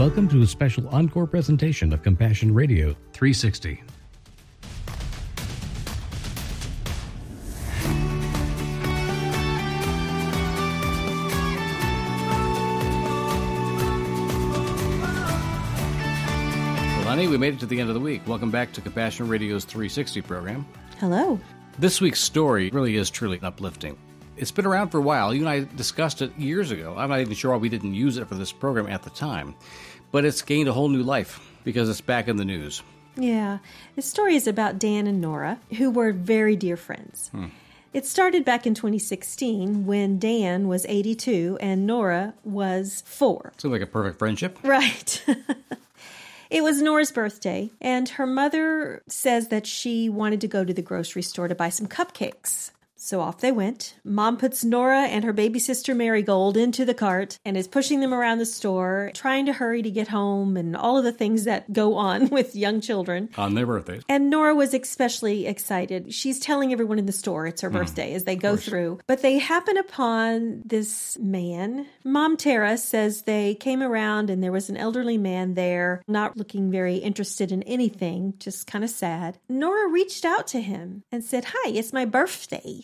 Welcome to a special encore presentation of Compassion Radio 360. Well, honey, we made it to the end of the week. Welcome back to Compassion Radio's 360 program. Hello. This week's story really is truly uplifting. It's been around for a while. You and I discussed it years ago. I'm not even sure why we didn't use it for this program at the time. But it's gained a whole new life because it's back in the news. Yeah. The story is about Dan and Nora, who were very dear friends. It started back in 2016 when Dan was 82 and Nora was 4. Seems like a perfect friendship. Right. It was Nora's birthday, and her mother says that she wanted to go to the grocery store to buy some cupcakes. So off they went. Mom puts Nora and her baby sister Marigold into the cart and is pushing them around the store, trying to hurry to get home and all of the things that go on with young children. On their birthdays. And Nora was especially excited. She's telling everyone in the store it's her birthday as they go through. But they happen upon this man. Mom Tara says they came around and there was an elderly man there, not looking very interested in anything, just kind of sad. Nora reached out to him and said, "Hi, it's my birthday."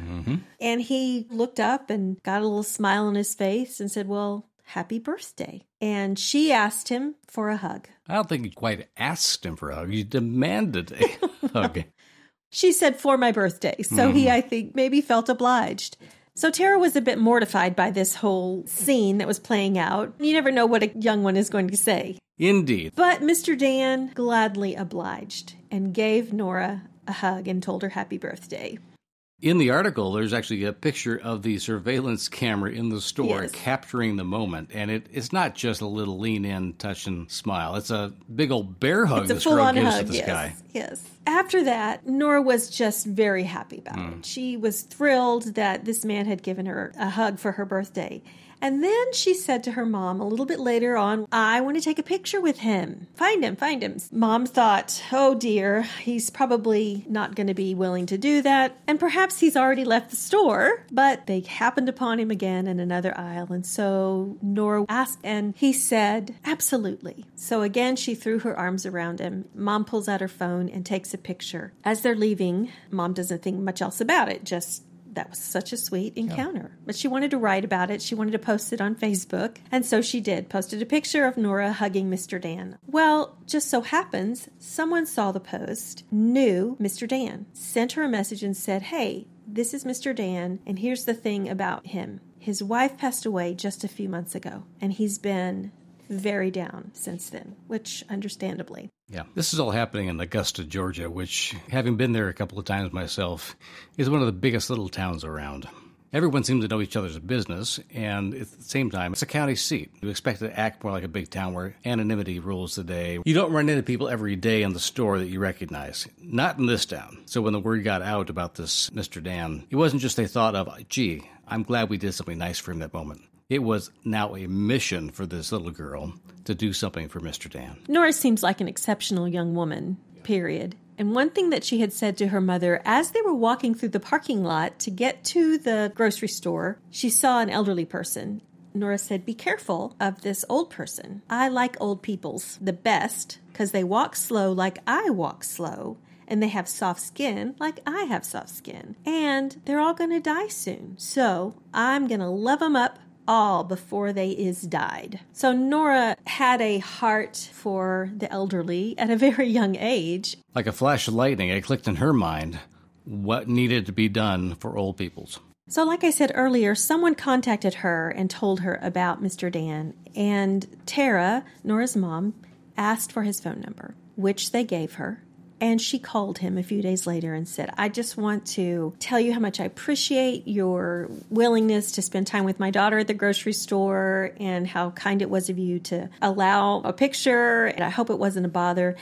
And he looked up and got a little smile on his face and said, "Well, happy birthday." And she asked him for a hug. I don't think you quite asked him for a hug. You demanded a hug. She said, "For my birthday." So he, I think, maybe felt obliged. So Tara was a bit mortified by this whole scene that was playing out. You never know what a young one is going to say. Indeed. But Mr. Dan gladly obliged and gave Nora a hug and told her happy birthday. In the article, there's actually a picture of the surveillance camera in the store capturing the moment. And it's not just a little lean-in, touch and smile. It's a big old bear hug this girl gives to this guy. Yes. After that, Nora was just very happy about it. She was thrilled that this man had given her a hug for her birthday. And then she said to her mom a little bit later on, "I want to take a picture with him. Find him. Mom thought, oh dear, he's probably not going to be willing to do that. And perhaps he's already left the store. But they happened upon him again in another aisle. And so Nora asked, and he said, absolutely. So again, she threw her arms around him. Mom pulls out her phone and takes a picture. As they're leaving, Mom doesn't think much else about it, just that was such a sweet encounter. Yeah. But she wanted to write about it. She wanted to post it on Facebook. And so she did. Posted a picture of Nora hugging Mr. Dan. Well, just so happens, someone saw the post, knew Mr. Dan, sent her a message and said, "Hey, this is Mr. Dan, and here's the thing about him. His wife passed away just a few months ago, and he's been very down since then," which understandably. Yeah, this is all happening in Augusta, Georgia, which, having been there a couple of times myself, is one of the biggest little towns around. Everyone seems to know each other's business, and at the same time, it's a county seat. You expect it to act more like a big town where anonymity rules the day. You don't run into people every day in the store that you recognize. Not in this town. So when the word got out about this Mr. Dan, it wasn't just they thought of, gee, I'm glad we did something nice for him that moment. It was now a mission for this little girl to do something for Mr. Dan. Nora seems like an exceptional young woman, period. And one thing that she had said to her mother as they were walking through the parking lot to get to the grocery store, she saw an elderly person. Nora said, "Be careful of this old person. I like old peoples the best because they walk slow like I walk slow. And they have soft skin like I have soft skin. And they're all going to die soon. So I'm going to love them up all before they is died." So Nora had a heart for the elderly at a very young age. Like a flash of lightning, it clicked in her mind what needed to be done for old peoples. So like I said earlier, someone contacted her and told her about Mr. Dan. And Tara, Nora's mom, asked for his phone number, which they gave her. And she called him a few days later and said, "I just want to tell you how much I appreciate your willingness to spend time with my daughter at the grocery store and how kind it was of you to allow a picture. And I hope it wasn't a bother."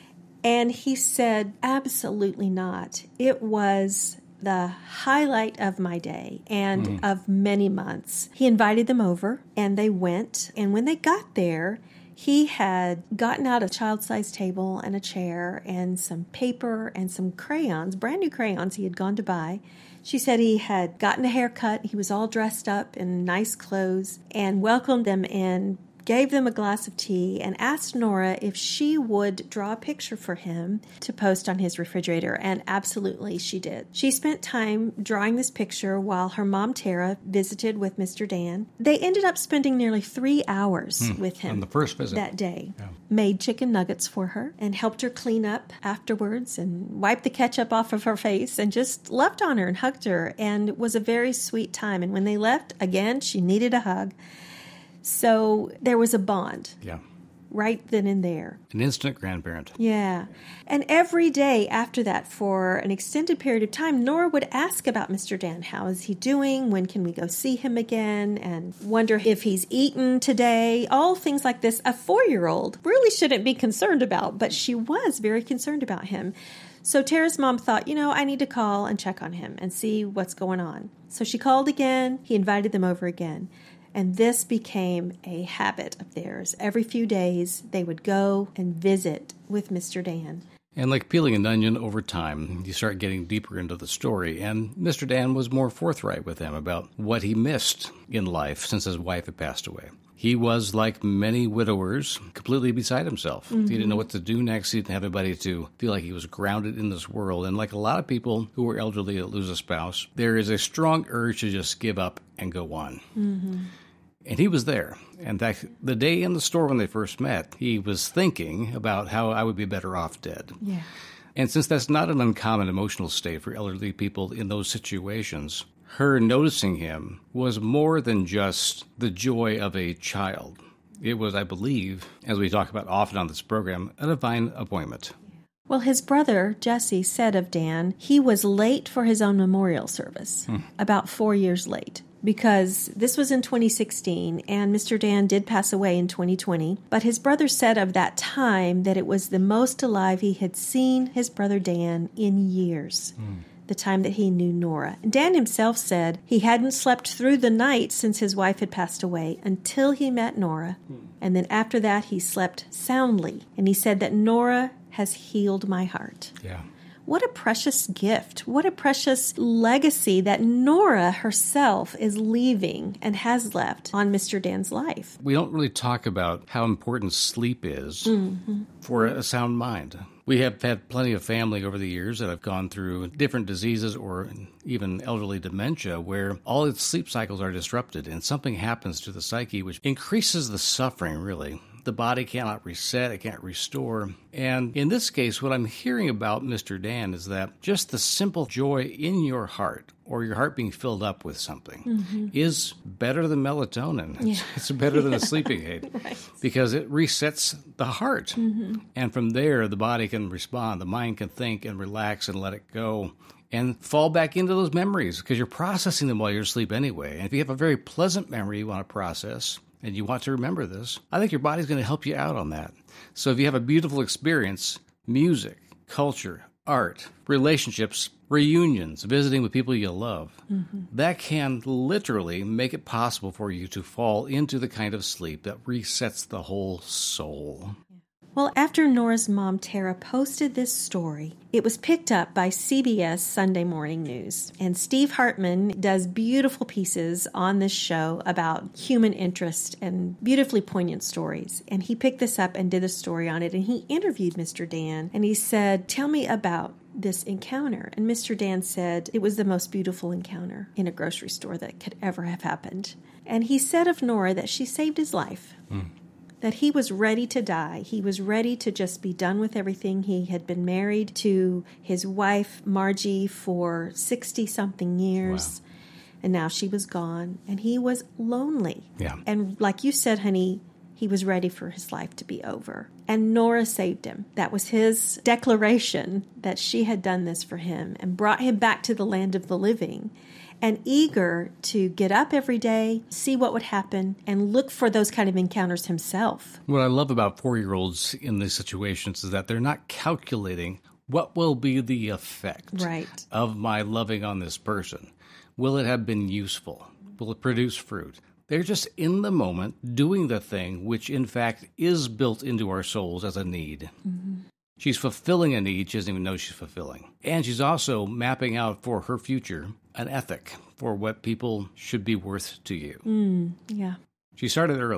And he said, "Absolutely not. It was the highlight of my day and of many months." He invited them over and they went. And when they got there, he had gotten out a child-sized table and a chair and some paper and some crayons, brand new crayons he had gone to buy. She said he had gotten a haircut. He was all dressed up in nice clothes and welcomed them in, gave them a glass of tea, and asked Nora if she would draw a picture for him to post on his refrigerator, and absolutely she did. She spent time drawing this picture while her mom, Tara, visited with Mr. Dan. They ended up spending nearly 3 hours with him on the first visit that day. Yeah. Made chicken nuggets for her and helped her clean up afterwards and wiped the ketchup off of her face and just loved on her and hugged her, and it was a very sweet time. And when they left, again, she needed a hug. So there was a bond. Yeah. Right then and there. An instant grandparent. Yeah. And every day after that, for an extended period of time, Nora would ask about Mr. Dan. How is he doing? When can we go see him again? And wonder if he's eaten today. All things like this. A 4-year-old really shouldn't be concerned about, but she was very concerned about him. So Tara's mom thought, I need to call and check on him and see what's going on. So she called again. He invited them over again. And this became a habit of theirs. Every few days, they would go and visit with Mr. Dan. And like peeling an onion over time, you start getting deeper into the story. And Mr. Dan was more forthright with them about what he missed in life since his wife had passed away. He was, like many widowers, completely beside himself. Mm-hmm. He didn't know what to do next. He didn't have anybody to feel like he was grounded in this world. And like a lot of people who are elderly that lose a spouse, there is a strong urge to just give up and go on. Mm-hmm. And he was there. In fact, the day in the store when they first met, he was thinking about how I would be better off dead. Yeah. And since that's not an uncommon emotional state for elderly people in those situations, her noticing him was more than just the joy of a child. It was, I believe, as we talk about often on this program, a divine appointment. Well, his brother, Jesse, said of Dan, he was late for his own memorial service, about 4 years late. Because this was in 2016, and Mr. Dan did pass away in 2020. But his brother said of that time that it was the most alive he had seen his brother Dan in years, the time that he knew Nora. And Dan himself said he hadn't slept through the night since his wife had passed away until he met Nora. And then after that, he slept soundly. And he said that Nora has healed my heart. Yeah. What a precious gift. What a precious legacy that Nora herself is leaving and has left on Mr. Dan's life. We don't really talk about how important sleep is for a sound mind. We have had plenty of family over the years that have gone through different diseases or even elderly dementia where all its sleep cycles are disrupted and something happens to the psyche which increases the suffering, really. The body cannot reset, it can't restore. And in this case, what I'm hearing about Mr. Dan is that just the simple joy in your heart or your heart being filled up with something is better than melatonin. Yeah. It's better than a sleeping aid because it resets the heart. And from there, the body can respond, the mind can think and relax and let it go and fall back into those memories because you're processing them while you're asleep anyway. And if you have a very pleasant memory you want to process, and you want to remember this, I think your body's going to help you out on that. So if you have a beautiful experience, music, culture, art, relationships, reunions, visiting with people you love, that can literally make it possible for you to fall into the kind of sleep that resets the whole soul. Well, after Nora's mom, Tara, posted this story, it was picked up by CBS Sunday Morning News. And Steve Hartman does beautiful pieces on this show about human interest and beautifully poignant stories. And he picked this up and did a story on it. And he interviewed Mr. Dan. And he said, tell me about this encounter. And Mr. Dan said it was the most beautiful encounter in a grocery store that could ever have happened. And he said of Nora that she saved his life. That he was ready to die. He was ready to just be done with everything. He had been married to his wife, Margie, for 60-something years. Wow. And now she was gone. And he was lonely. Yeah. And like you said, honey, he was ready for his life to be over. And Nora saved him. That was his declaration that she had done this for him and brought him back to the land of the living. And eager to get up every day, see what would happen, and look for those kind of encounters himself. What I love about 4-year-olds in these situations is that they're not calculating what will be the effect of my loving on this person. Will it have been useful? Will it produce fruit? They're just in the moment doing the thing which, in fact, is built into our souls as a need. She's fulfilling a need she doesn't even know she's fulfilling. And she's also mapping out for her future an ethic for what people should be worth to you. Yeah. She started early.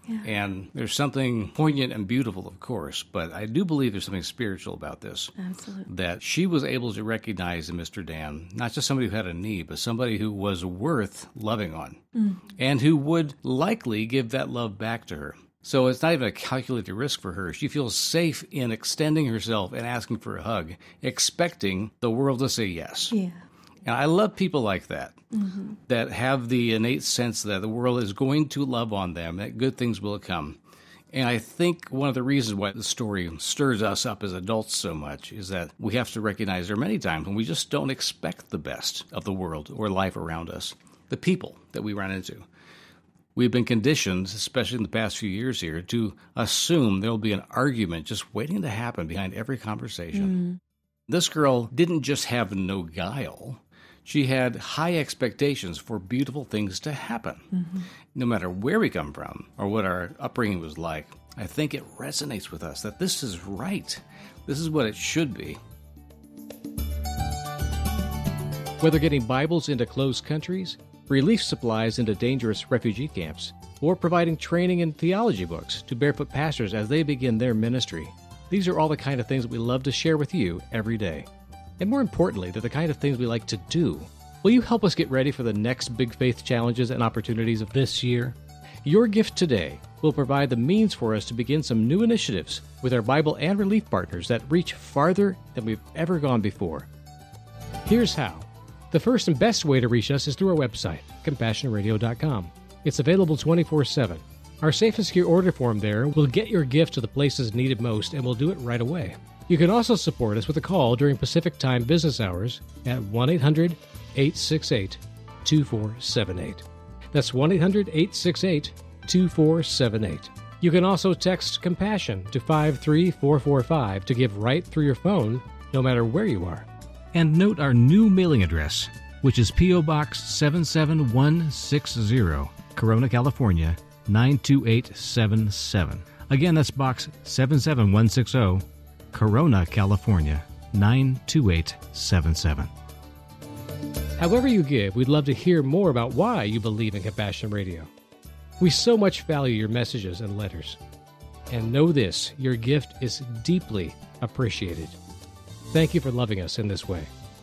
Yeah. And there's something poignant and beautiful, of course, but I do believe there's something spiritual about this. Absolutely. That she was able to recognize in Mr. Dan, not just somebody who had a need, but somebody who was worth loving on and who would likely give that love back to her. So it's not even a calculated risk for her. She feels safe in extending herself and asking for a hug, expecting the world to say yes. Yeah. And I love people like that, that have the innate sense that the world is going to love on them, that good things will come. And I think one of the reasons why the story stirs us up as adults so much is that we have to recognize there are many times when we just don't expect the best of the world or life around us, the people that we run into. We've been conditioned, especially in the past few years here, to assume there'll be an argument just waiting to happen behind every conversation. This girl didn't just have no guile. She had high expectations for beautiful things to happen. No matter where we come from or what our upbringing was like, I think it resonates with us that this is right. This is what it should be. Whether getting Bibles into closed countries, relief supplies into dangerous refugee camps, or providing training in theology books to barefoot pastors as they begin their ministry, these are all the kind of things that we love to share with you every day. And more importantly, they're the kind of things we like to do. Will you help us get ready for the next big faith challenges and opportunities of this year? Your gift today will provide the means for us to begin some new initiatives with our Bible and relief partners that reach farther than we've ever gone before. Here's how. The first and best way to reach us is through our website, CompassionRadio.com. It's available 24/7. Our safe and secure order form there will get your gift to the places needed most, and we'll do it right away. You can also support us with a call during Pacific Time business hours at 1-800-868-2478. That's 1-800-868-2478. You can also text Compassion to 53445 to give right through your phone, no matter where you are. And note our new mailing address, which is P.O. Box 77160, Corona, California, 92877. Again, that's Box 77160, Corona, California, 92877. However you give, we'd love to hear more about why you believe in Compassion Radio. We so much value your messages and letters. And know this, your gift is deeply appreciated. Thank you for loving us in this way.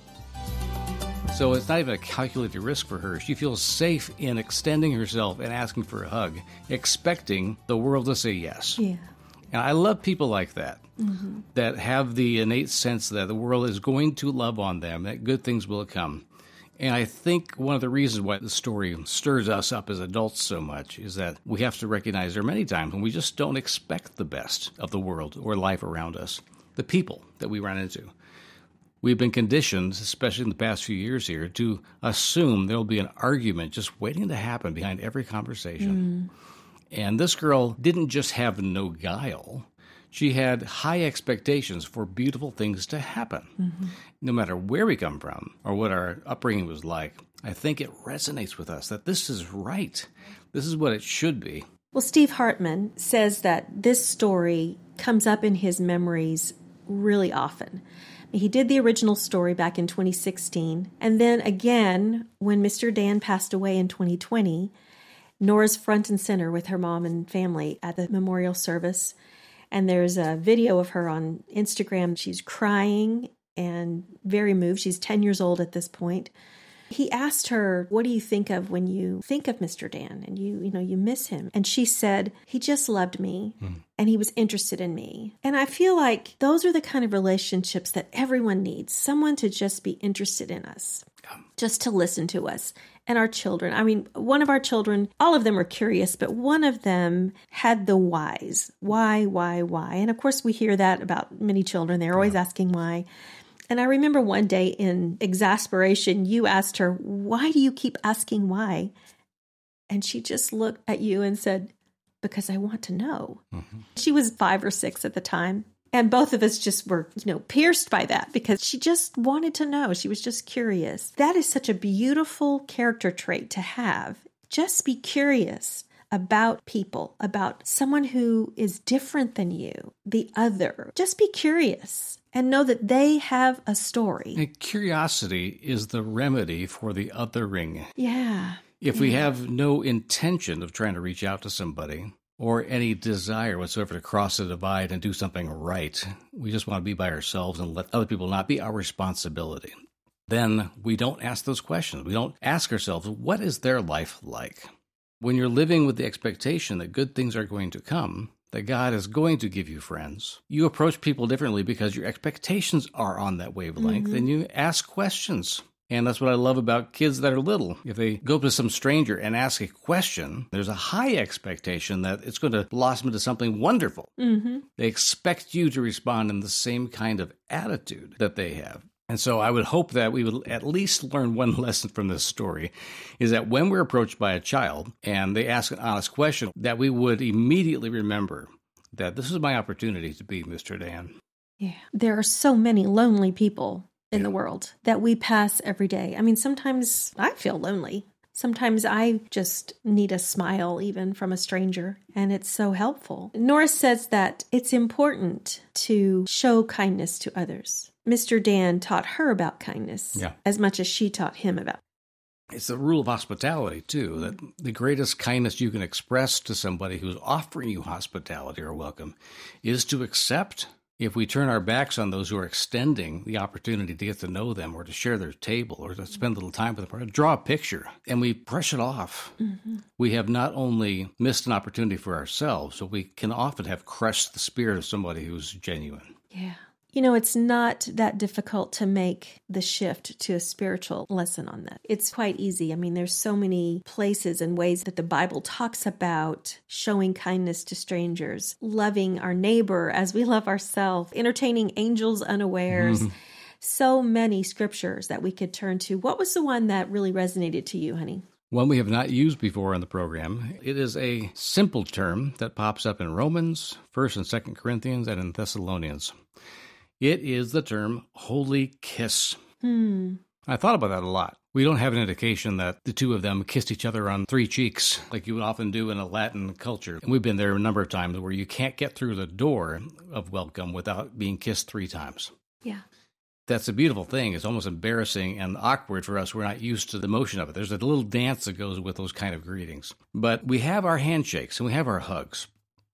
So it's not even a calculated risk for her. She feels safe in extending herself and asking for a hug, expecting the world to say yes. Yeah. And I love people like that, that have the innate sense that the world is going to love on them, that good things will come. And I think one of the reasons why the story stirs us up as adults so much is that we have to recognize there are many times when we just don't expect the best of the world or life around us, the people that we run into. We've been conditioned, especially in the past few years here, to assume there'll be an argument just waiting to happen behind every conversation. And this girl didn't just have no guile. She had high expectations for beautiful things to happen. No matter where we come from or what our upbringing was like, I think it resonates with us that this is right. This is what it should be. Well, Steve Hartman says that this story comes up in his memories really often. He did the original story back in 2016, and then again, when Mr. Dan passed away in 2020, Nora's front and center with her mom and family at the memorial service, and there's a video of her on Instagram. She's crying and very moved. She's 10 years old at this point. He asked her, what do you think of when you think of Mr. Dan and you miss him? And she said, he just loved me and he was interested in me. And I feel like those are the kind of relationships that everyone needs. Someone to just be interested in us, just to listen to us. And our children, I mean, one of our children, all of them were curious, but one of them had the whys. Why? And of course we hear that about many children. They're always asking why. And I remember one day in exasperation, you asked her, why do you keep asking why? And she just looked at you and said, because I want to know. She was 5 or 6 at the time. And both of us just were, pierced by that because she just wanted to know. She was just curious. That is such a beautiful character trait to have. Just be curious about people, about someone who is different than you, the other. Just be curious and know that they have a story. And curiosity is the remedy for the othering. Yeah. If we have no intention of trying to reach out to somebody, or any desire whatsoever to cross the divide and do something right. We just want to be by ourselves and let other people not be our responsibility. Then we don't ask those questions. We don't ask ourselves, what is their life like? When you're living with the expectation that good things are going to come, that God is going to give you friends, you approach people differently because your expectations are on that wavelength, and you ask questions. And that's what I love about kids that are little. If they go up to some stranger and ask a question, there's a high expectation that it's going to blossom into something wonderful. They expect you to respond in the same kind of attitude that they have. And so I would hope that we would at least learn one lesson from this story, is that when we're approached by a child and they ask an honest question, that we would immediately remember that this is my opportunity to be Mr. Dan. Yeah. There are so many lonely people in the world that we pass every day. I mean, sometimes I feel lonely. Sometimes I just need a smile even from a stranger, and it's so helpful. Nora says that it's important to show kindness to others. Mr. Dan taught her about kindness as much as she taught him about. It's the rule of hospitality, too, that the greatest kindness you can express to somebody who's offering you hospitality or welcome is to accept. If we turn our backs on those who are extending the opportunity to get to know them or to share their table or to spend a little time with them or to draw a picture, and we brush it off, we have not only missed an opportunity for ourselves, but we can often have crushed the spirit of somebody who's genuine. Yeah. You know, it's not that difficult to make the shift to a spiritual lesson on that. It's quite easy. I mean, there's so many places and ways that the Bible talks about showing kindness to strangers, loving our neighbor as we love ourselves, entertaining angels unawares. So many scriptures that we could turn to. What was the one that really resonated to you, honey? One we have not used before on the program. It is a simple term that pops up in Romans, 1st and 2nd Corinthians, and in Thessalonians. It is the term holy kiss. I thought about that a lot. We don't have an indication that the two of them kissed each other on 3 cheeks like you would often do in a Latin culture. And we've been there a number of times where you can't get through the door of welcome without being kissed 3 times. Yeah. That's a beautiful thing. It's almost embarrassing and awkward for us. We're not used to the motion of it. There's a little dance that goes with those kind of greetings. But we have our handshakes and we have our hugs.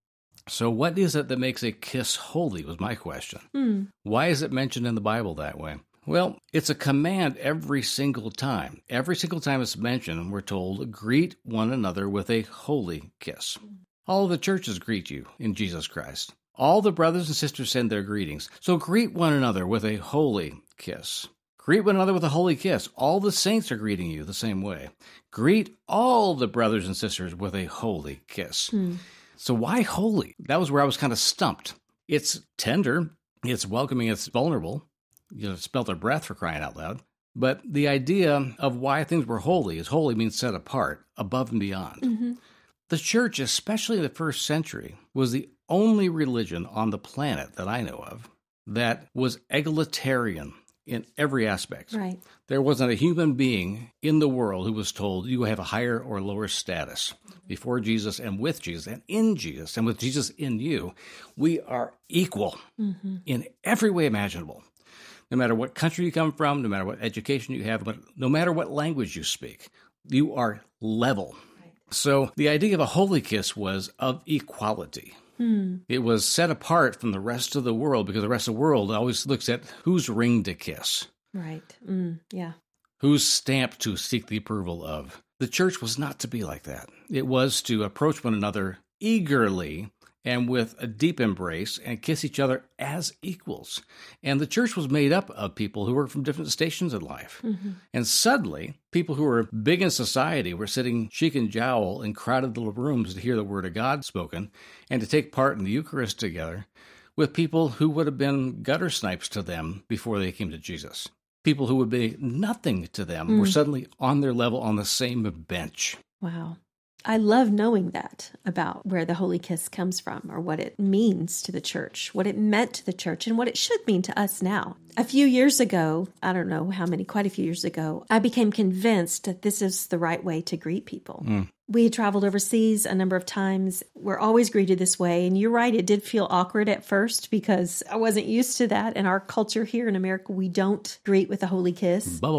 So what is it that makes a kiss holy was my question. Why is it mentioned in the Bible that way? Well, it's a command every single time. Every single time it's mentioned, we're told, greet one another with a holy kiss. All of the churches greet you in Jesus Christ. All the brothers and sisters send their greetings. So greet one another with a holy kiss. Greet one another with a holy kiss. All the saints are greeting you the same way. Greet all the brothers and sisters with a holy kiss. So why holy? That was where I was kind of stumped. It's tender, it's welcoming, it's vulnerable. You smell their breath, for crying out loud. But the idea of why things were holy is holy means set apart, above and beyond. The church, especially in the first century, was the only religion on the planet that I know of that was egalitarian in every aspect. Right. There wasn't a human being in the world who was told you have a higher or lower status. Before Jesus and with Jesus and in Jesus and with Jesus in you, we are equal in every way imaginable. No matter what country you come from, no matter what education you have, no matter what language you speak, you are level. Right. So the idea of a holy kiss was of equality. It was set apart from the rest of the world because the rest of the world always looks at whose ring to kiss. Right. Yeah. Whose stamp to seek the approval of. The church was not to be like that. It was to approach one another eagerly and with a deep embrace and kiss each other as equals. And the church was made up of people who were from different stations in life. And suddenly, people who were big in society were sitting cheek and jowl in crowded little rooms to hear the word of God spoken and to take part in the Eucharist together with people who would have been gutter snipes to them before they came to Jesus. People who would be nothing to them were suddenly on their level on the same bench. Wow. I love knowing that about where the Holy Kiss comes from or what it means to the church, what it meant to the church, and what it should mean to us now. A few years ago, I don't know how many, quite a few years ago, I became convinced that this is the right way to greet people. We had traveled overseas a number of times. We're always greeted this way. And you're right, it did feel awkward at first because I wasn't used to that. In our culture here in America, we don't greet with a holy kiss. Bubble.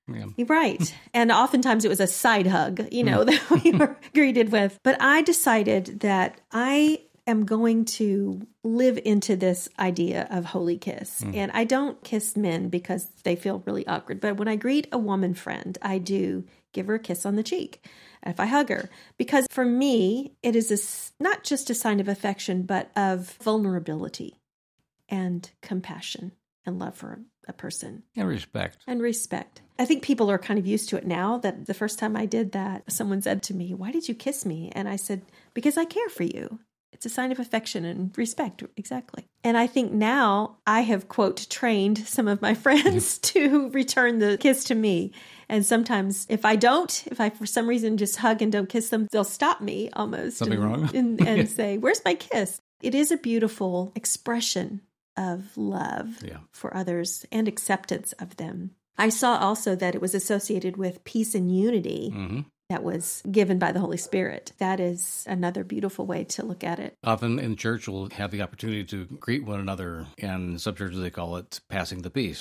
Yeah. Right. And oftentimes it was a side hug, that we were greeted with. But I decided that I am going to live into this idea of holy kiss. And I don't kiss men because they feel really awkward. But when I greet a woman friend, I do give her a kiss on the cheek if I hug her. Because for me, it is not just a sign of affection, but of vulnerability and compassion and love for a person. And respect. And respect. I think people are kind of used to it now. That the first time I did that, someone said to me, "Why did you kiss me?" And I said, "Because I care for you." It's a sign of affection and respect. Exactly. And I think now I have, quote, trained some of my friends to return the kiss to me. And sometimes if I for some reason just hug and don't kiss them, they'll stop me almost. Something wrong? And say, "Where's my kiss?" It is a beautiful expression of love for others and acceptance of them. I saw also that it was associated with peace and unity. That was given by the Holy Spirit. That is another beautiful way to look at it. Often in church, we'll have the opportunity to greet one another, and in some churches they call it passing the peace.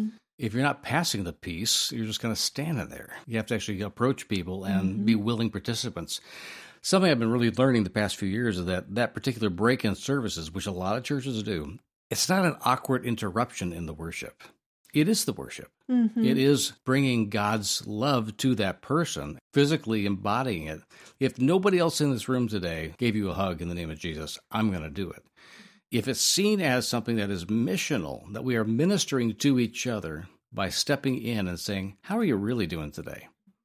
If you're not passing the peace, you're just kind of standing there. You have to actually approach people and be willing participants. Something I've been really learning the past few years is that particular break in services, which a lot of churches do, it's not an awkward interruption in the worship. It is the worship. It is bringing God's love to that person, physically embodying it. If nobody else in this room today gave you a hug in the name of Jesus, I'm going to do it. If it's seen as something that is missional, that we are ministering to each other by stepping in and saying, "How are you really doing today?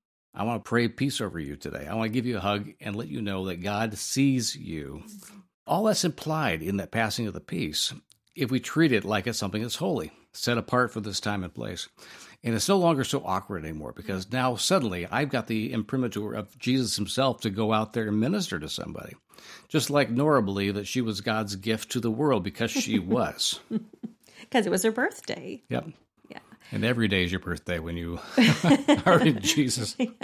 I want to pray peace over you today. I want to give you a hug and let you know that God sees you." All that's implied in that passing of the peace, if we treat it like it's something that's holy, set apart for this time and place. And it's no longer so awkward anymore, because now suddenly I've got the imprimatur of Jesus himself to go out there and minister to somebody. Just like Nora believed that she was God's gift to the world because she was. Because it was her birthday. Yep. Yeah. And every day is your birthday when you are in Jesus. Yeah.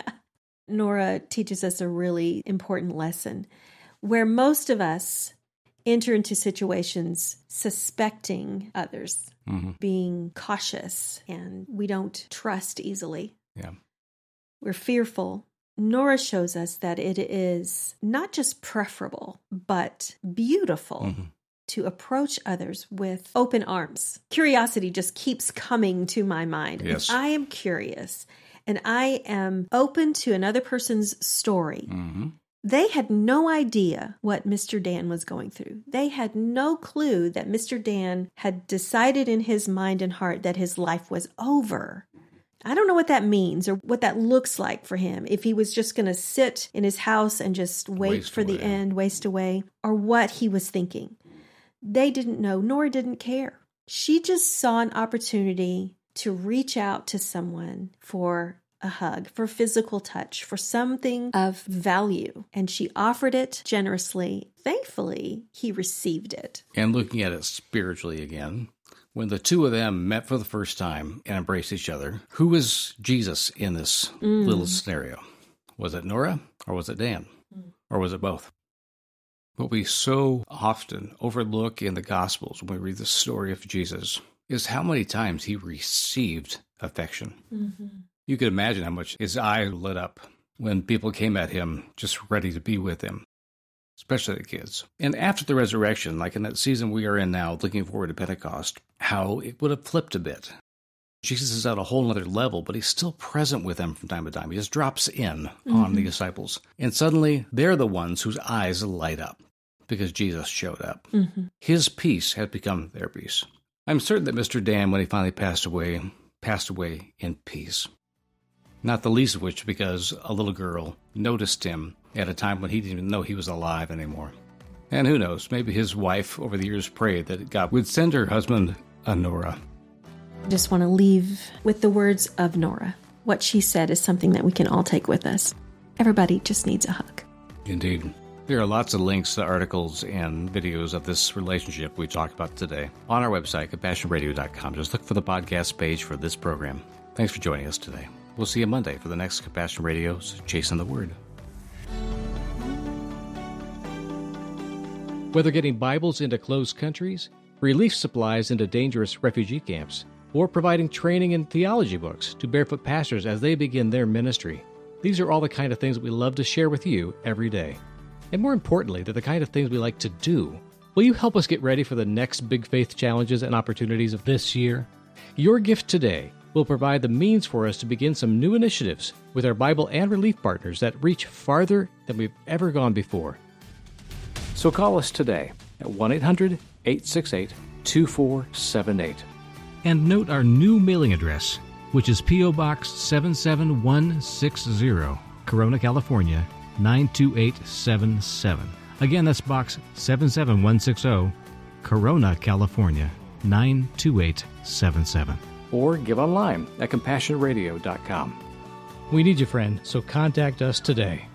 Nora teaches us a really important lesson where most of us enter into situations suspecting others, being cautious, and we don't trust easily. Yeah. We're fearful. Nora shows us that it is not just preferable, but beautiful to approach others with open arms. Curiosity just keeps coming to my mind. Yes. If I am curious and I am open to another person's story, they had no idea what Mr. Dan was going through. They had no clue that Mr. Dan had decided in his mind and heart that his life was over. I don't know what that means or what that looks like for him. If he was just going to sit in his house and just wait for the end, waste away, or what he was thinking. They didn't know, nor didn't care. She just saw an opportunity to reach out to someone for a hug, for physical touch, for something of value. And she offered it generously. Thankfully, he received it. And looking at it spiritually again, when the two of them met for the first time and embraced each other, who was Jesus in this little scenario? Was it Nora or was it Dan? Or was it both? What we so often overlook in the Gospels when we read the story of Jesus is how many times he received affection. You could imagine how much his eye lit up when people came at him just ready to be with him, especially the kids. And after the resurrection, like in that season we are in now, looking forward to Pentecost, how it would have flipped a bit. Jesus is at a whole other level, but he's still present with them from time to time. He just drops in on the disciples. And suddenly they're the ones whose eyes light up because Jesus showed up. His peace had become their peace. I'm certain that Mr. Dan, when he finally passed away in peace. Not the least of which because a little girl noticed him at a time when he didn't even know he was alive anymore. And who knows, maybe his wife over the years prayed that God would send her husband a Nora. I just want to leave with the words of Nora. What she said is something that we can all take with us. Everybody just needs a hug. Indeed. There are lots of links to articles and videos of this relationship we talked about today on our website, CompassionRadio.com. Just look for the podcast page for this program. Thanks for joining us today. We'll see you Monday for the next Compassion Radio's Chasing the Word. Whether getting Bibles into closed countries, relief supplies into dangerous refugee camps, or providing training and theology books to barefoot pastors as they begin their ministry. These are all the kind of things we love to share with you every day. And more importantly, they're the kind of things we like to do. Will you help us get ready for the next big faith challenges and opportunities of this year? Your gift today will provide the means for us to begin some new initiatives with our Bible and Relief partners that reach farther than we've ever gone before. So call us today at 1-800-868-2478. And note our new mailing address, which is P.O. Box 77160, Corona, California, 92877. Again, that's Box 77160, Corona, California, 92877. Or give online at CompassionRadio.com. We need you, friend, so contact us today.